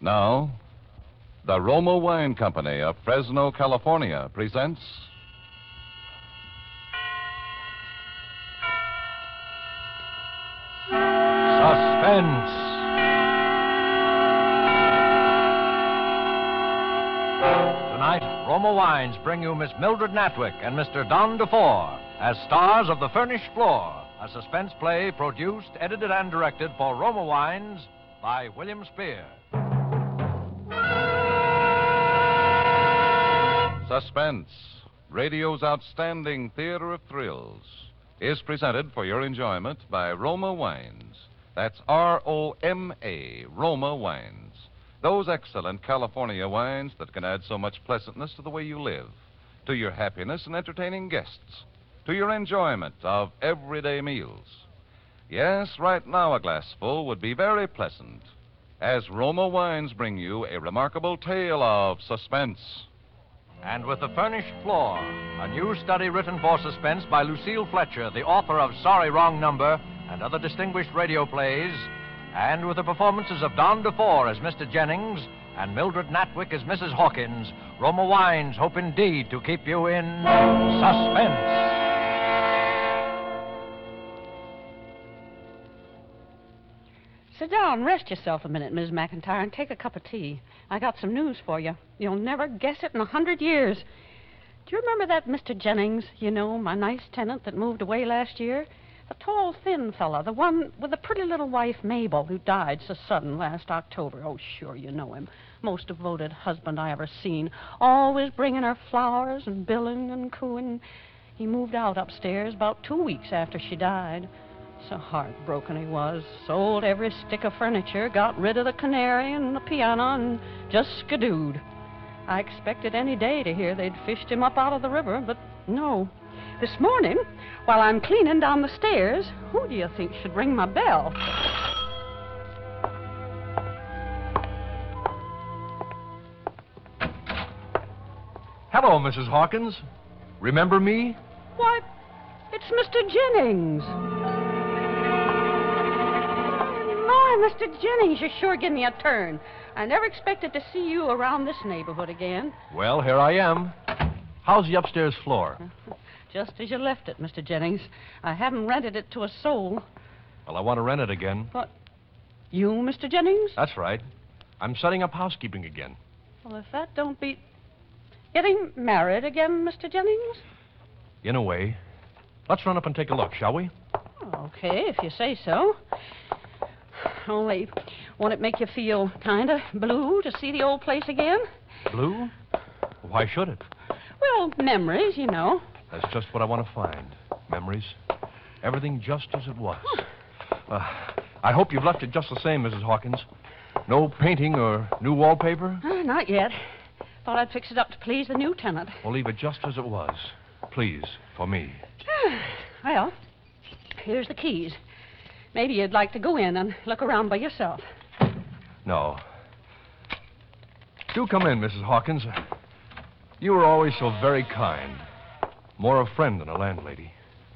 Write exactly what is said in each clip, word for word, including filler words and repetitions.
Now, the Roma Wine Company of Fresno, California presents... Suspense. Tonight, Roma Wines bring you Miss Mildred Natwick and Mister Don DeFore as stars of The Furnished Floor, a suspense play produced, edited, and directed for Roma Wines by William Spear. Suspense, radio's outstanding theater of thrills, is presented for your enjoyment by Roma Wines. That's R O M A, Roma Wines. Those excellent California wines that can add so much pleasantness to the way you live, to your happiness in entertaining guests, to your enjoyment of everyday meals. Yes, right now a glassful would be very pleasant, as Roma Wines bring you a remarkable tale of suspense. And with The Furnished Floor, a new study written for suspense by Lucille Fletcher, the author of Sorry Wrong Number and other distinguished radio plays, and with the performances of Don DeFore as Mister Jennings and Mildred Natwick as Missus Hawkins, Roma Wines hope indeed to keep you in suspense. Sit down, rest yourself a minute, Miss McIntyre, and take a cup of tea. I got some news for you. You'll never guess it in a hundred years. Do you remember that Mister Jennings, you know, my nice tenant that moved away last year? The tall, thin fella, the one with the pretty little wife, Mabel, who died so sudden last October. Oh, sure, you know him. Most devoted husband I ever seen. Always bringing her flowers and billing and cooing. He moved out upstairs about two weeks after she died. So heartbroken he was. Sold every stick of furniture, got rid of the canary and the piano, and just skidooed. I expected any day to hear they'd fished him up out of the river, but no. This morning, while I'm cleaning down the stairs, who do you think should ring my bell? Hello, Missus Hawkins. Remember me? Why, it's Mister Jennings. My, Mister Jennings, you sure give me a turn. I never expected to see you around this neighborhood again. Well, here I am. How's the upstairs floor? Just as you left it, Mister Jennings. I haven't rented it to a soul. Well, I want to rent it again. What? You, Mister Jennings? That's right. I'm setting up housekeeping again. Well, if that don't beat... Getting married again, Mister Jennings? In a way. Let's run up and take a look, shall we? Okay, if you say so. Only, won't it make you feel kind of blue to see the old place again? Blue? Why should it? Well, memories, you know. That's just what I want to find. Memories. Everything just as it was. Uh, I hope you've left it just the same, Missus Hawkins. No painting or new wallpaper? Uh, not yet. Thought I'd fix it up to please the new tenant. Well, leave it just as it was. Please, for me. Well, here's the keys. Maybe you'd like to go in and look around by yourself. No. Do come in, Missus Hawkins. You were always so very kind. More a friend than a landlady.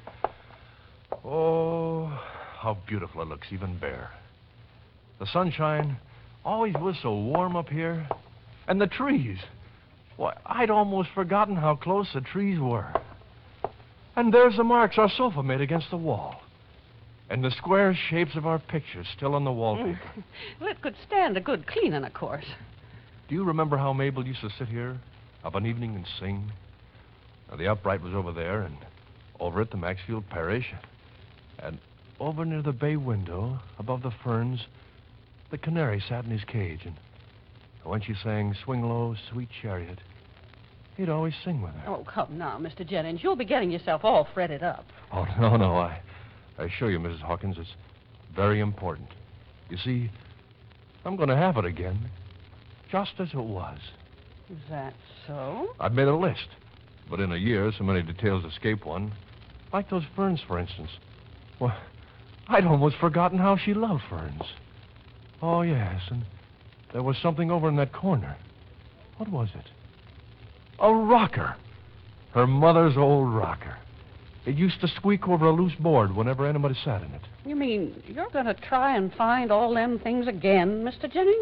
Oh, how beautiful it looks, even bare. The sunshine always was so warm up here. And the trees. Why, I'd almost forgotten how close the trees were. And there's the marks our sofa made against the wall. And the square shapes of our pictures still on the wallpaper. Well, it could stand a good cleaning, of course. Do you remember how Mabel used to sit here of an evening and sing? Now, the upright was over there, and over at the Maxfield Parish. And over near the bay window, above the ferns, the canary sat in his cage. And when she sang Swing Low, Sweet Chariot, he'd always sing with her. Oh, come now, Mister Jennings. You'll be getting yourself all fretted up. Oh, no, no. I, I assure you, Missus Hawkins, it's very important. You see, I'm going to have it again, just as it was. Is that so? I've made a list. But in a year, so many details escape one. Like those ferns, for instance. Well, I'd almost forgotten how she loved ferns. Oh, yes, and there was something over in that corner. What was it? A rocker. Her mother's old rocker. It used to squeak over a loose board whenever anybody sat in it. You mean you're going to try and find all them things again, Mister Jennings?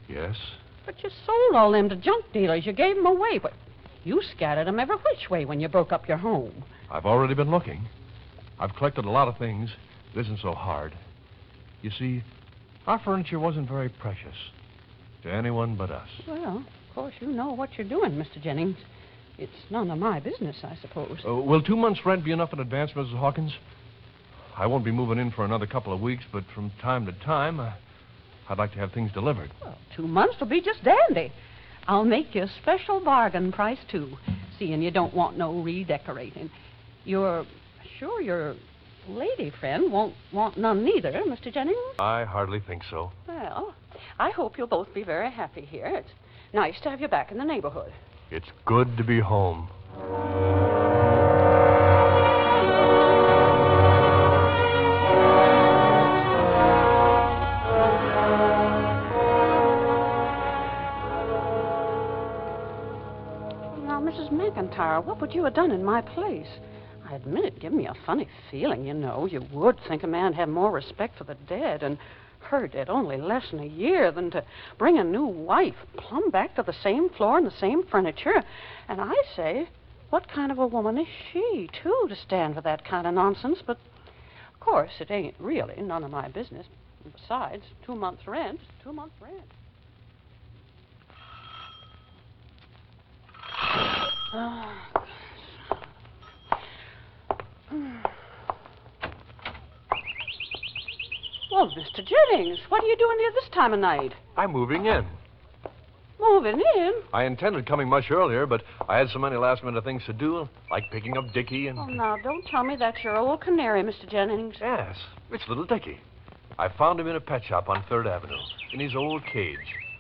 Yes? But you sold all them to junk dealers. You gave 'em away. But you scattered 'em every which way when you broke up your home. I've already been looking. I've collected a lot of things. It isn't so hard. You see, our furniture wasn't very precious to anyone but us. Well, of course, you know what you're doing, Mister Jennings. It's none of my business, I suppose. Uh, will two months' rent be enough in advance, Missus Hawkins? I won't be moving in for another couple of weeks, but from time to time, uh, I'd like to have things delivered. Well, two months will be just dandy. I'll make you a special bargain price, too, seeing you don't want no redecorating. You're sure your lady friend won't want none neither, Mister Jennings? I hardly think so. Well, I hope you'll both be very happy here. It's nice to have you back in the neighborhood. It's good to be home. Now, Missus McIntyre, what would you have done in my place? I admit it gave me a funny feeling, you know. You would think a man had more respect for the dead, and her dead only less than a year, than to bring a new wife plumb back to the same floor and the same furniture. And I say, what kind of a woman is she, too, to stand for that kind of nonsense? But, of course, it ain't really none of my business. Besides, two months' rent, two months' rent. Oh. Well, Mister Jennings, what are you doing here this time of night? I'm moving in. Moving in? I intended coming much earlier, but I had so many last-minute things to do, like picking up Dickie and... Oh, now, don't tell me that's your old canary, Mister Jennings. Yes, it's little Dickie. I found him in a pet shop on Third Avenue, in his old cage.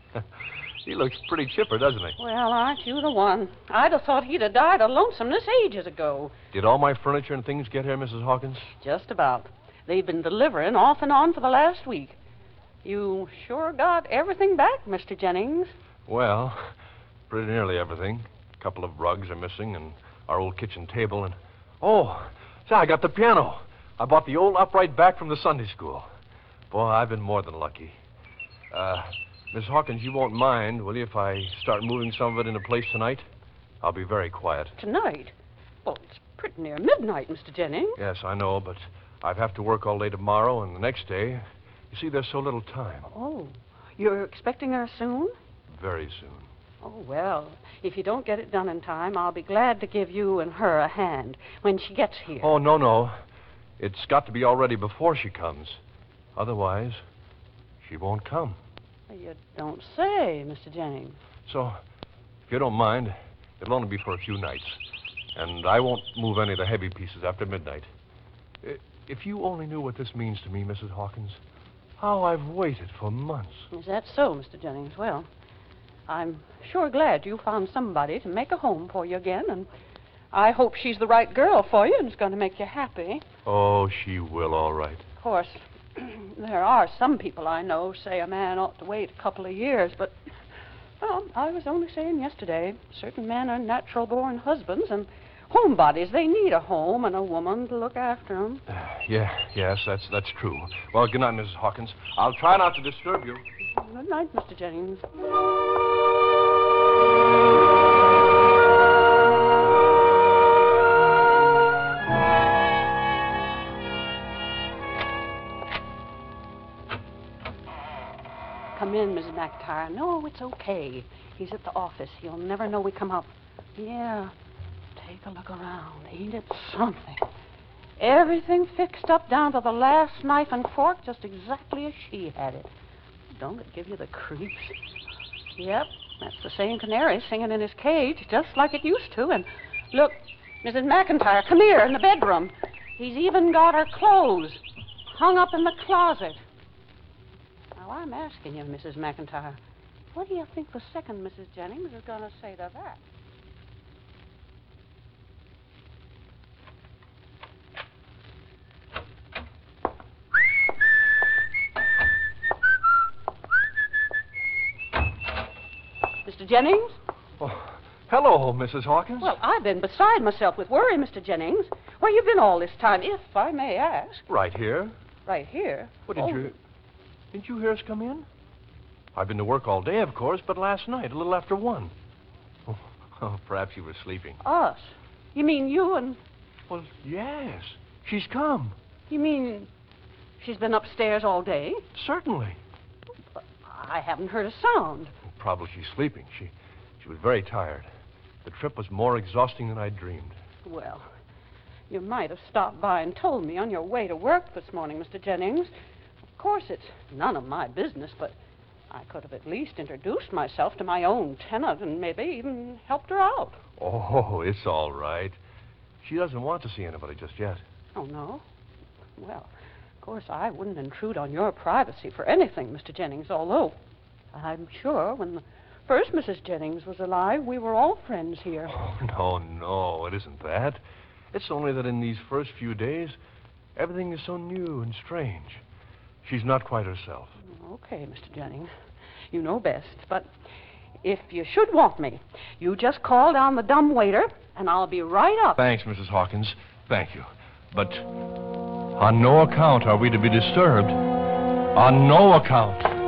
He looks pretty chipper, doesn't he? Well, aren't you the one? I'd have thought he'd have died of lonesomeness ages ago. Did all my furniture and things get here, Missus Hawkins? Just about. They've been delivering off and on for the last week. You sure got everything back, Mister Jennings? Well, pretty nearly everything. A couple of rugs are missing, and our old kitchen table, and... Oh, say, I got the piano. I bought the old upright back from the Sunday school. Boy, I've been more than lucky. Uh, Miss Hawkins, you won't mind, will you, if I start moving some of it into place tonight? I'll be very quiet. Tonight? Well, it's pretty near midnight, Mister Jennings. Yes, I know, but I'd have to work all day tomorrow and the next day. You see, there's so little time. Oh, you're expecting her soon? Very soon. Oh, well, if you don't get it done in time, I'll be glad to give you and her a hand when she gets here. Oh, no, no. It's got to be all ready before she comes. Otherwise, she won't come. You don't say, Mister Jennings. So, if you don't mind, it'll only be for a few nights. And I won't move any of the heavy pieces after midnight. If you only knew what this means to me, Missus Hawkins, how I've waited for months. Is that so, Mister Jennings? Well, I'm sure glad you found somebody to make a home for you again, and I hope she's the right girl for you and is going to make you happy. Oh, she will, all right. Of course, there are some people I know say a man ought to wait a couple of years, but, well, I was only saying yesterday, certain men are natural-born husbands, and homebodies, they need a home and a woman to look after them. Uh, yeah, yes, that's that's true. Well, good night, Missus Hawkins. I'll try not to disturb you. Good night, Mister Jennings. Come in, Missus McIntyre. No, it's okay. He's at the office. He'll never know we come up. Yeah. Take a look around. Ain't it something? Everything fixed up down to the last knife and fork, just exactly as she had it. Don't it give you the creeps? Yep, that's the same canary singing in his cage, just like it used to. And look, Missus McIntyre, come here in the bedroom. He's even got her clothes hung up in the closet. Now, I'm asking you, Missus McIntyre, what do you think the second Missus Jennings is going to say to that? Mister Jennings? Oh, hello, Missus Hawkins. Well, I've been beside myself with worry, Mister Jennings. Where you been all this time, if I may ask? Right here. Right here? What, didn't oh. you... Didn't you hear us come in? I've been to work all day, of course, but last night, a little after one. Oh, oh perhaps you were sleeping. Us? You mean you and... Well, yes. She's come. You mean she's been upstairs all day? Certainly. But I haven't heard a sound. Probably she's sleeping. She, she was very tired. The trip was more exhausting than I dreamed. Well, you might have stopped by and told me on your way to work this morning, Mister Jennings. Of course, it's none of my business, but I could have at least introduced myself to my own tenant and maybe even helped her out. Oh, it's all right. She doesn't want to see anybody just yet. Oh, no? Well, of course, I wouldn't intrude on your privacy for anything, Mister Jennings, although I'm sure when the first Missus Jennings was alive, we were all friends here. Oh, no, no, it isn't that. It's only that in these first few days, everything is so new and strange. She's not quite herself. Okay, Mister Jennings. You know best. But if you should want me, you just call down the dumb waiter, and I'll be right up. Thanks, Missus Hawkins. Thank you. But on no account are we to be disturbed. On no account.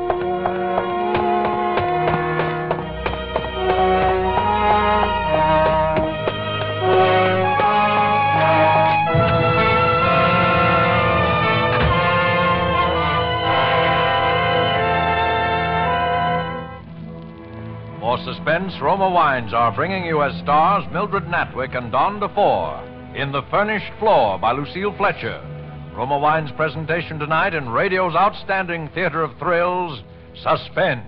For suspense, Roma Wines are bringing you as stars Mildred Natwick and Don DeFore in The Furnished Floor by Lucille Fletcher. Roma Wines' presentation tonight in radio's outstanding theater of thrills, Suspense.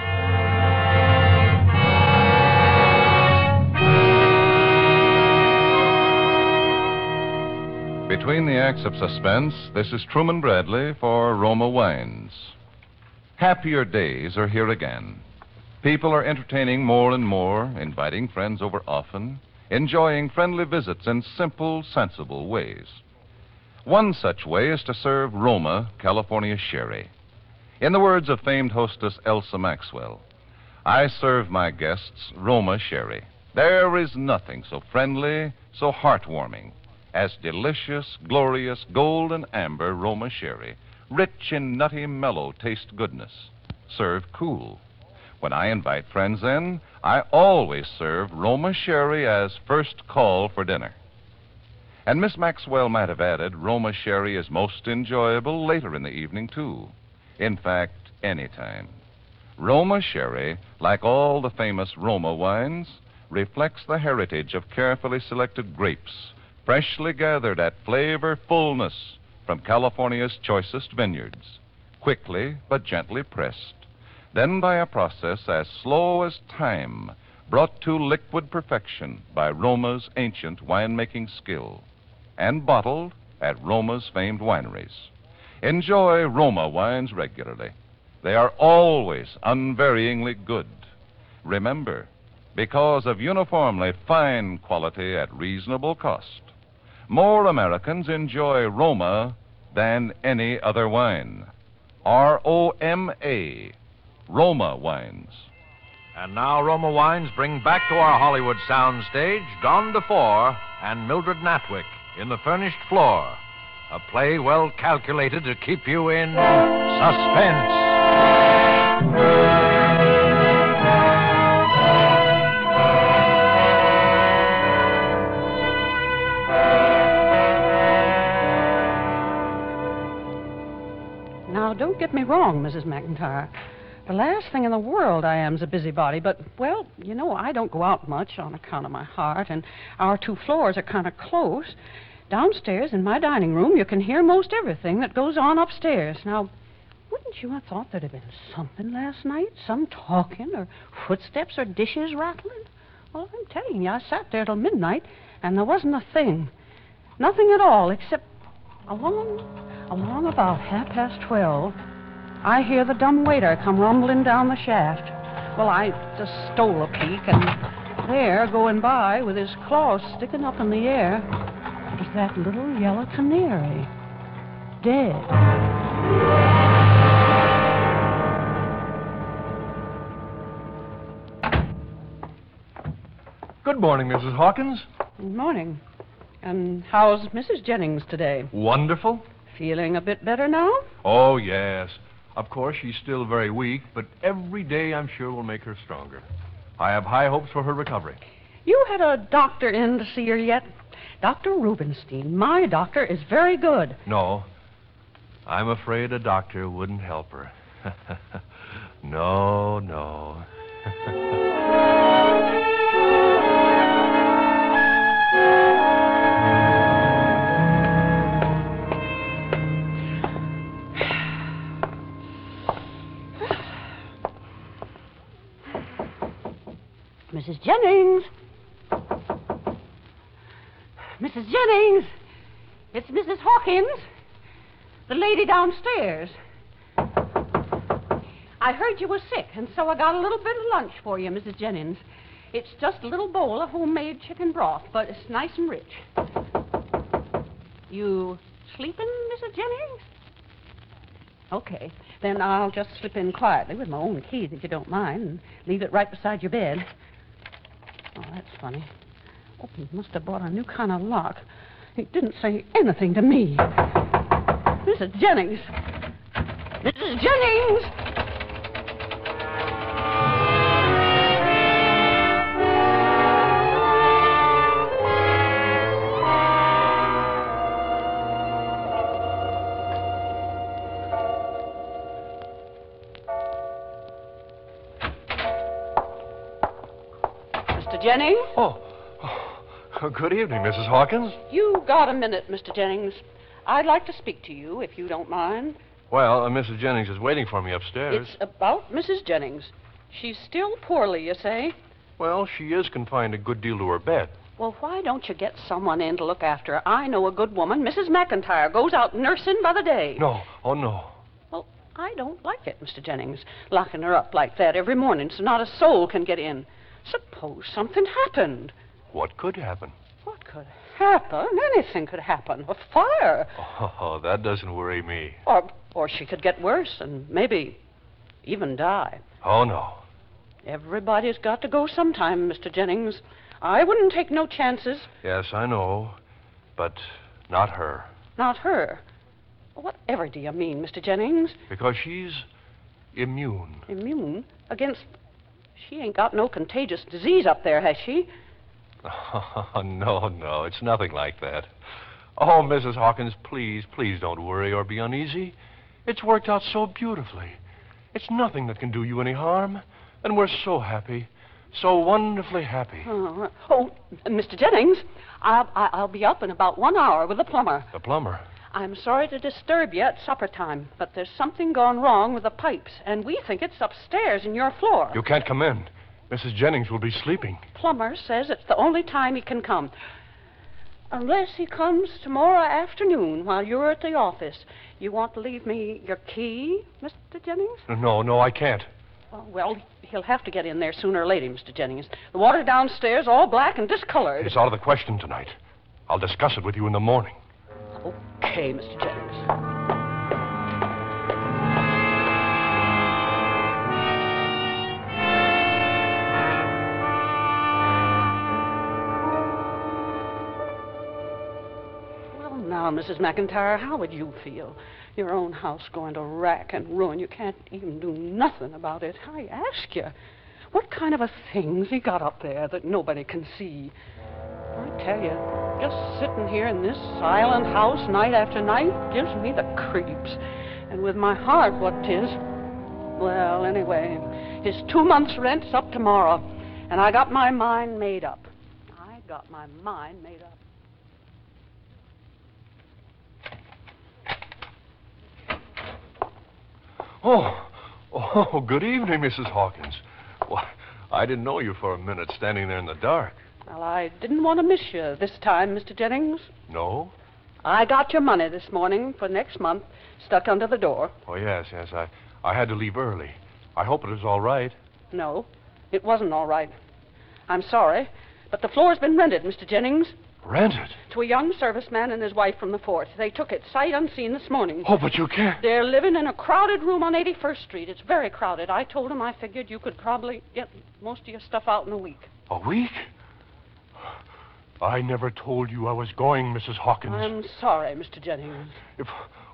Between the acts of suspense, this is Truman Bradley for Roma Wines. Happier days are here again. People are entertaining more and more, inviting friends over often, enjoying friendly visits in simple, sensible ways. One such way is to serve Roma California sherry. In the words of famed hostess Elsa Maxwell, I serve my guests Roma sherry. There is nothing so friendly, so heartwarming as delicious, glorious, golden amber Roma sherry, rich in nutty, mellow taste goodness, served cool. When I invite friends in, I always serve Roma sherry as first call for dinner. And Miss Maxwell might have added, Roma sherry is most enjoyable later in the evening, too. In fact, any time. Roma sherry, like all the famous Roma wines, reflects the heritage of carefully selected grapes, freshly gathered at flavor fullness from California's choicest vineyards, quickly but gently pressed, then by a process as slow as time, brought to liquid perfection by Roma's ancient winemaking skill, and bottled at Roma's famed wineries. Enjoy Roma wines regularly. They are always unvaryingly good. Remember, because of uniformly fine quality at reasonable cost, more Americans enjoy Roma than any other wine. R O M A, Roma Wines. And now Roma Wines bring back to our Hollywood soundstage Don DeFore and Mildred Natwick in The Furnished Floor, a play well calculated to keep you in suspense. Now, don't get me wrong, Missus McIntyre. The last thing in the world I am's a busybody, but, well, you know, I don't go out much on account of my heart, and our two floors are kind of close. Downstairs in my dining room, you can hear most everything that goes on upstairs. Now, wouldn't you have thought there'd have been something last night? Some talking or footsteps or dishes rattling? Well, I'm telling you, I sat there till midnight, and there wasn't a thing. Nothing at all, except along, along about half past twelve, I hear the dumb waiter come rumbling down the shaft. Well, I just stole a peek, and there, going by with his claws sticking up in the air, was that little yellow canary, dead. Good morning, Missus Hawkins. Good morning. And how's Missus Jennings today? Wonderful. Feeling a bit better now? Oh, yes. Of course, she's still very weak, but every day I'm sure will make her stronger. I have high hopes for her recovery. You had a doctor in to see her yet? Doctor Rubenstein. My doctor is very good. No. I'm afraid a doctor wouldn't help her. No, no. Missus Jennings. Missus Jennings. It's Missus Hawkins. The lady downstairs. I heard you were sick, and so I got a little bit of lunch for you, Missus Jennings. It's just a little bowl of homemade chicken broth, but it's nice and rich. You sleeping, Missus Jennings? Okay. Then I'll just slip in quietly with my own key, if you don't mind, and leave it right beside your bed. Oh, that's funny. Oh, he must have bought a new kind of lock. He didn't say anything to me. Missus Jennings! Missus Jennings! Mister Jennings? Oh. oh. Good evening, Missus Hawkins. You got a minute, Mister Jennings. I'd like to speak to you, if you don't mind. Well, uh, Missus Jennings is waiting for me upstairs. It's about Missus Jennings. She's still poorly, you say? Well, she is confined a good deal to her bed. Well, why don't you get someone in to look after her? I know a good woman, Missus McIntyre, goes out nursing by the day. No. Oh, no. Well, I don't like it, Mister Jennings, locking her up like that every morning so not a soul can get in. Suppose something happened. What could happen? What could happen? Anything could happen. A fire. Oh, that doesn't worry me. Or, or she could get worse and maybe even die. Oh, no. Everybody's got to go sometime, Mister Jennings. I wouldn't take no chances. Yes, I know. But not her. Not her. Whatever do you mean, Mister Jennings? Because she's immune. Immune? Against... She ain't got no contagious disease up there, has she? Oh, no, no. It's nothing like that. Oh, Missus Hawkins, please, please don't worry or be uneasy. It's worked out so beautifully. It's nothing that can do you any harm. And we're so happy. So wonderfully happy. Oh, oh Mister Jennings, I'll, I'll be up in about one hour with the plumber. The plumber? I'm sorry to disturb you at supper time, but there's something gone wrong with the pipes, and we think it's upstairs in your floor. You can't come in. Missus Jennings will be sleeping. Plumber says it's the only time he can come. Unless he comes tomorrow afternoon while you're at the office. You want to leave me your key, Mister Jennings? No, no, I can't. Oh, well, he'll have to get in there sooner or later, Mister Jennings. The water downstairs all black and discolored. It's out of the question tonight. I'll discuss it with you in the morning. Okay, Mister Jennings. Well, now, Missus McIntyre, how would you feel? Your own house going to rack and ruin. You can't even do nothing about it. I ask you, what kind of a thing's he got up there that nobody can see? I tell you, just sitting here in this silent house night after night gives me the creeps. And with my heart what 'tis, well, anyway, his two months' rent's up tomorrow, and I got my mind made up. I got my mind made up. Oh, oh, good evening, Missus Hawkins. Why, I didn't know you for a minute standing there in the dark. Well, I didn't want to miss you this time, Mister Jennings. No? I got your money this morning for next month stuck under the door. Oh, yes, yes. I, I had to leave early. I hope it was all right. No, it wasn't all right. I'm sorry, but the floor's been rented, Mister Jennings. Rented? To a young serviceman and his wife from the fort. They took it sight unseen this morning. Oh, but you can't. They're living in a crowded room on eighty-first Street. It's very crowded. I told them I figured you could probably get most of your stuff out in a week. A week? I never told you I was going, Missus Hawkins. I'm sorry, Mister Jennings. If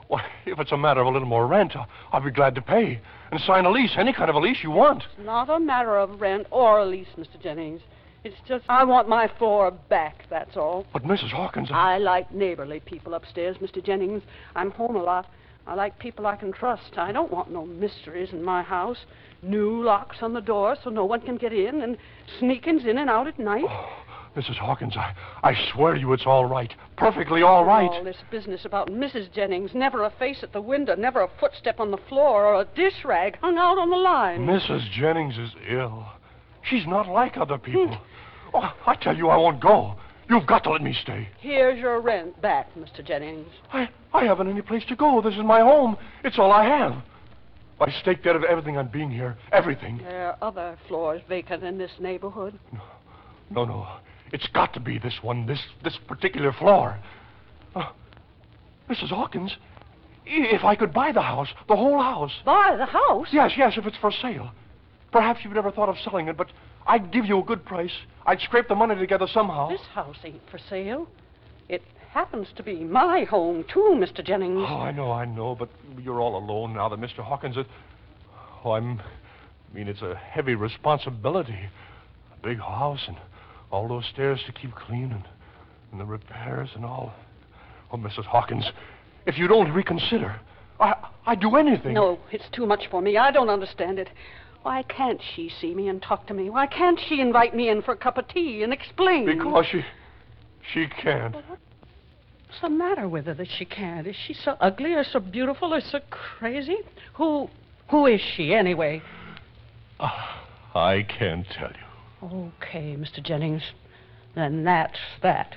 Well, if it's a matter of a little more rent, I'll, I'll be glad to pay. And sign a lease, any kind of a lease you want. It's not a matter of rent or a lease, Mister Jennings. It's just I want my floor back, that's all. But, Missus Hawkins... I, I like neighborly people upstairs, Mister Jennings. I'm home a lot. I like people I can trust. I don't want no mysteries in my house. New locks on the door so no one can get in, and sneakings in and out at night. Oh, Missus Hawkins, I, I swear to you it's all right. Perfectly all right. All this business about Missus Jennings, never a face at the window, never a footstep on the floor, or a dish rag hung out on the line. Missus Jennings is ill. She's not like other people. Oh, I tell you I won't go. You've got to let me stay. Here's your rent back, Mister Jennings. I, I haven't any place to go. This is my home. It's all I have. I staked out everything on being here. Everything. There are other floors vacant in this neighborhood. No, no. no. It's got to be this one, this this particular floor. Uh, Missus Hawkins, if I could buy the house, the whole house. Buy the house? Yes, yes, if it's for sale. Perhaps you've never thought of selling it, but I'd give you a good price. I'd scrape the money together somehow. This house ain't for sale. It happens to be my home, too, Mister Jennings. Oh, I know, I know, but you're all alone now that Mister Hawkins is... Oh, I'm... I mean, it's a heavy responsibility. A big house and all those stairs to keep clean and, and the repairs and all. Oh, Missus Hawkins, if you'd only reconsider, I, I'd do anything. No, it's too much for me. I don't understand it. Why can't she see me and talk to me? Why can't she invite me in for a cup of tea and explain? Because she... she can't. What's the matter with her that she can't? Is she so ugly or so beautiful or so crazy? Who... who is she, anyway? Uh, I can't tell you. Okay, Mister Jennings. Then that's that.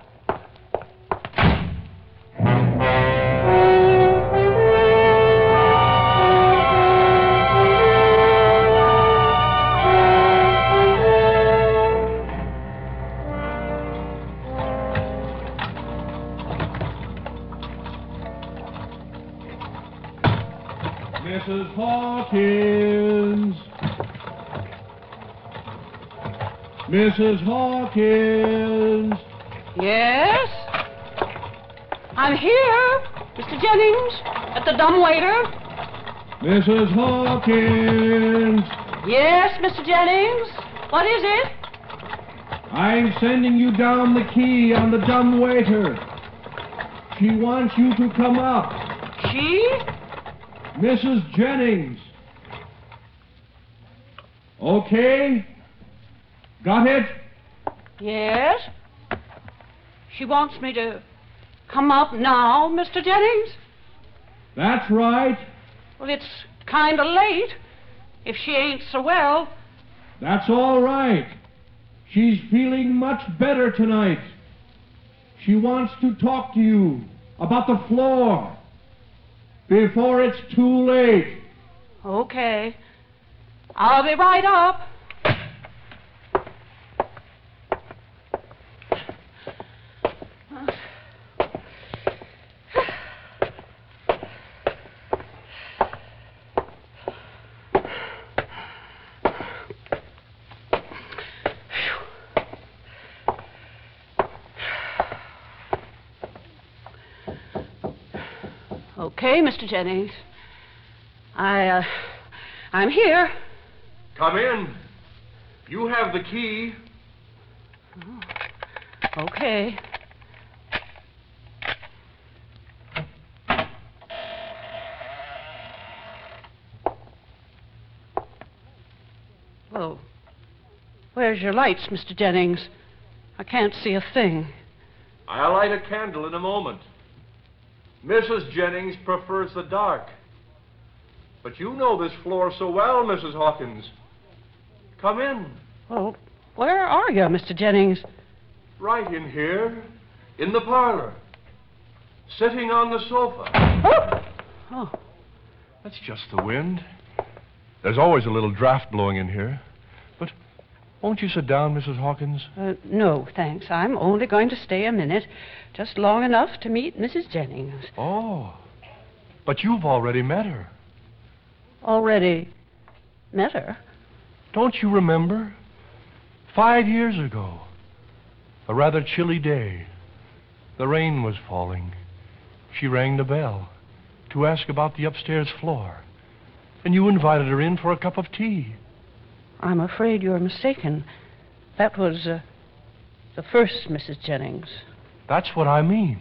Missus Hawkins. Missus Hawkins. Yes? I'm here, Mister Jennings, at the dumbwaiter. Missus Hawkins. Yes, Mister Jennings. What is it? I'm sending you down the key on the dumbwaiter. She wants you to come up. She? Missus Jennings. Okay? Got it? Yes? She wants me to come up now, Mister Jennings? That's right. Well, it's kind of late. If she ain't so well. That's all right. She's feeling much better tonight. She wants to talk to you about the floor before it's too late. Okay. I'll be right up. Okay, Mister Jennings. I, uh, I'm here. Come in. You have the key. Oh, okay. Well, where's your lights, Mister Jennings? I can't see a thing. I'll light a candle in a moment. Missus Jennings prefers the dark. But you know this floor so well, Missus Hawkins. Come in. Well, where are you, Mister Jennings? Right in here, in the parlor. Sitting on the sofa. Oh. Oh. That's just the wind. There's always a little draft blowing in here. But won't you sit down, Missus Hawkins? Uh, no, thanks. I'm only going to stay a minute, just long enough to meet Missus Jennings. Oh, but you've already met her. Already met her? Don't you remember? Five years ago, a rather chilly day. The rain was falling. She rang the bell. to ask about the upstairs floor. And you invited her in for a cup of tea. I'm afraid you're mistaken. That was uh, the first Missus Jennings. That's what I mean.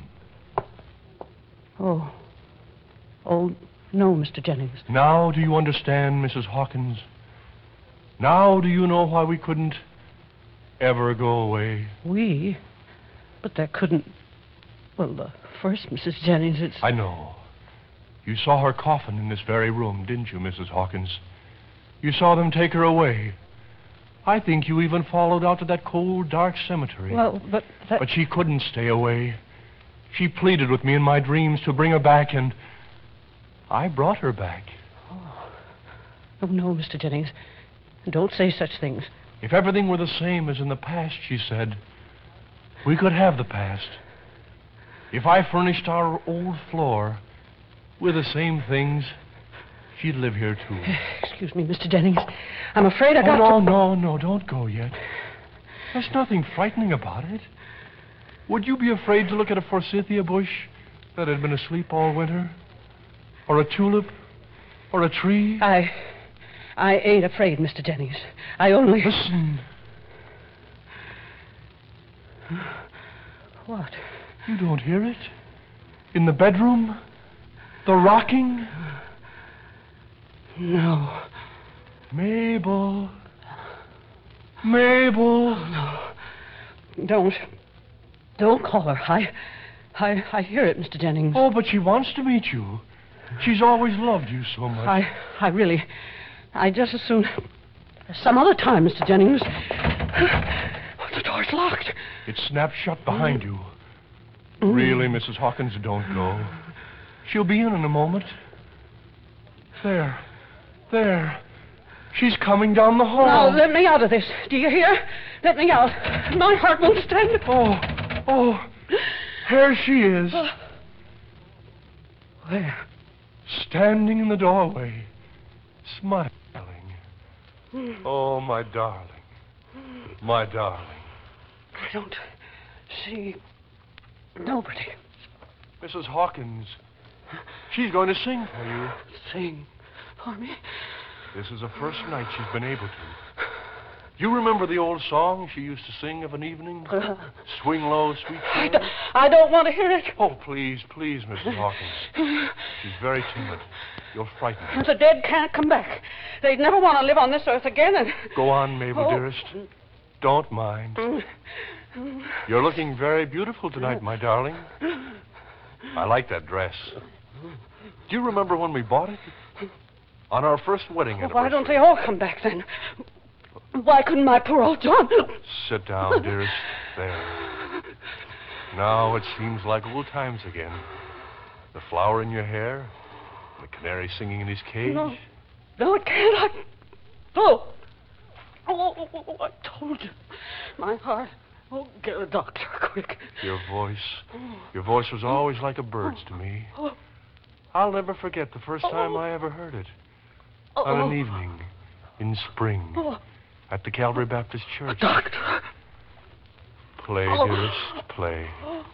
Oh. Oh, no, Mister Jennings. Now do you understand, Missus Hawkins? Now do you know why we couldn't ever go away? We? But that couldn't... Well, the first Missus Jennings, it's... I know. You saw her coffin in this very room, didn't you, Missus Hawkins? You saw them take her away. I think you even followed out to that cold, dark cemetery. Well, but that... But she couldn't stay away. She pleaded with me in my dreams to bring her back, and I brought her back. Oh, oh no, Mister Jennings. Don't say such things. If everything were the same as in the past, she said, we could have the past. If I furnished our old floor with the same things, she'd live here, too. Excuse me, Mister Jennings. I'm afraid I oh, got no, to... no, no, don't go yet. There's nothing frightening about it. Would you be afraid to look at a forsythia bush that had been asleep all winter? Or a tulip? Or a tree? I... I ain't afraid, Mister Jennings. I only... Listen. What? You don't hear it? In the bedroom? The rocking? No. Mabel. Mabel. No. Don't. Don't call her. I... I... I hear it, Mister Jennings. Oh, but she wants to meet you. She's always loved you so much. I... I really... I just as soon... Some other time, Mister Jennings. Oh, the door's locked. It snapped shut behind you. Mm. Really, Missus Hawkins, don't go. She'll be in in a moment. There. There. She's coming down the hall. Now, let me out of this. Do you hear? Let me out. My heart won't stand it. Oh, oh. There she is. Uh, where? Standing in the doorway, smiling. Oh, my darling. My darling. I don't see nobody. Missus Hawkins, she's going to sing for you. Sing for me? This is the first night she's been able to. You remember the old song she used to sing of an evening? Uh, Swing low, sweet I, d- I don't want to hear it. Oh, please, please, Missus Hawkins. She's very timid. You'll frighten her. The dead can't come back. They'd never want to live on this earth again. And... Go on, Mabel, oh. dearest. Don't mind. You're looking very beautiful tonight, my darling. I like that dress. Do you remember when we bought it? On our first wedding anniversary. Why don't they all come back then? Why couldn't my poor old John... Sit down, dearest. There. Now it seems like old times again. The flower in your hair, the canary singing in his cage. No, no, it can't. I... Oh. Oh, oh, oh, oh, I told you. My heart. Oh, get a doctor, quick. Your voice. Your voice was always like a bird's to me. I'll never forget the first time I ever heard it. On an evening in spring at the Calvary Baptist Church. Doctor. Play, dearest, play.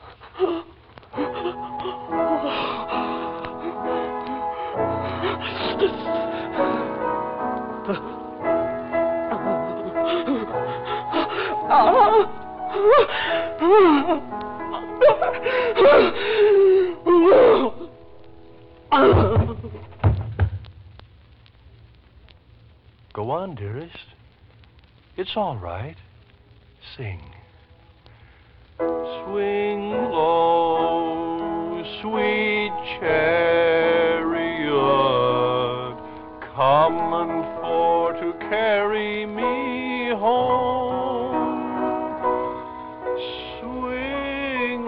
Go on, dearest. It's all right. Sing. Swing low, sweet chariot, coming for to carry me home. Swing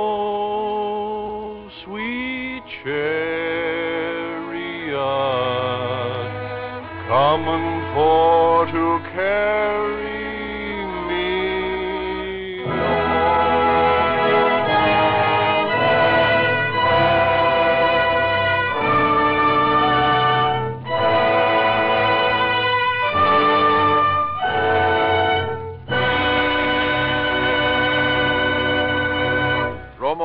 low, sweet chariot, coming for to carry me home.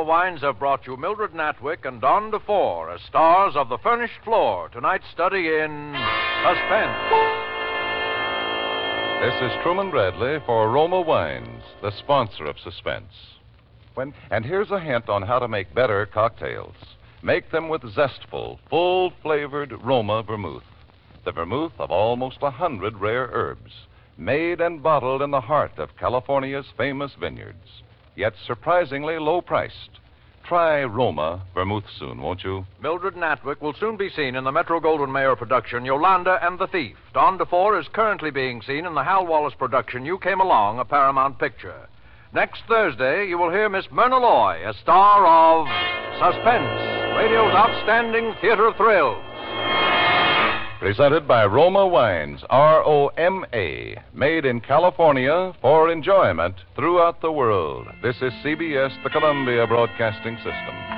Wines have brought you Mildred Natwick and Don DeFore as stars of The Furnished Floor, tonight's study in suspense. This is Truman Bradley for Roma Wines, the sponsor of Suspense. When, and here's a hint on how to make better cocktails. Make them with zestful, full-flavored Roma vermouth. The vermouth of almost a hundred rare herbs, made and bottled in the heart of California's famous vineyards, yet surprisingly low-priced. Try Roma vermouth soon, won't you? Mildred Natwick will soon be seen in the Metro-Goldwyn-Mayer production Yolanda and the Thief. Don DeFore is currently being seen in the Hal Wallace production You Came Along, a Paramount picture. Next Thursday, you will hear Miss Myrna Loy, a star of Suspense, radio's outstanding theater of thrills. Presented by Roma Wines, R O M A, made in California for enjoyment throughout the world. This is C B S, the Columbia Broadcasting System.